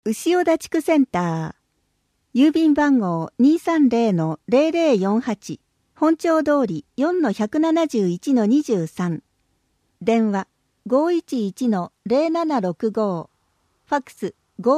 牛尾田地区センター、郵便番号 230-0048、本町通り 4-171-23、電話 511-0765、ファックス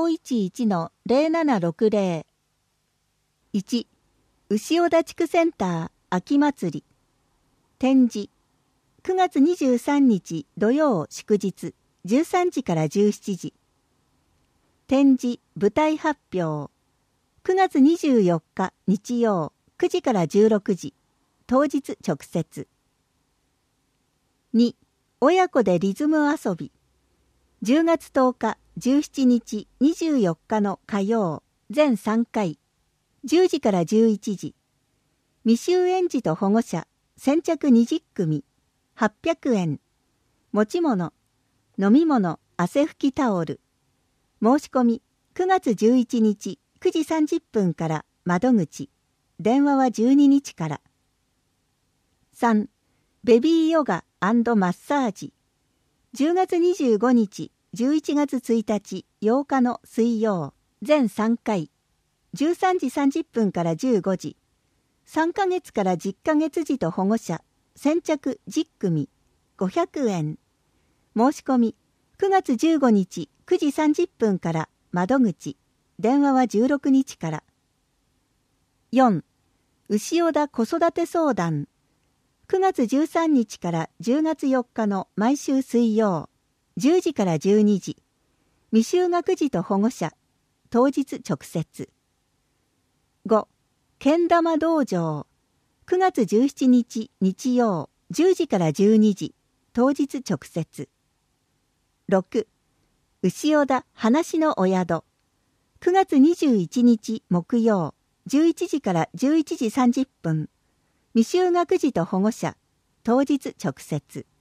511-0760。1、牛尾田地区センター秋祭り。展示、9月23日土曜祝日13時から17時。展示舞台発表、9月24日日曜9時から16時、当日直接。2、親子でリズム遊び。10月10日、17日、24日の火曜、全3回、10時から11時。未就園児と保護者、先着20組、800円。持ち物、飲み物、汗拭きタオル。申し込み、9月11日9時30分から窓口。電話は12日から。3、ベビーヨガ&マッサージ。10月25日、11月1日、8日の水曜、全3回。13時30分から15時。3ヶ月から10ヶ月児と保護者、先着10組、500円。申し込み、9月15日9時30分から窓口。電話は16日から。4、牛尾田子育て相談。9月13日から10月4日の毎週水曜、10時から12時。未就学児と保護者、当日直接。5、けん玉道場。9月17日日曜、10時から12時。当日直接。6、牛尾田話のお宿。9月21日木曜、11時から11時30分。未就学児と保護者、当日直接。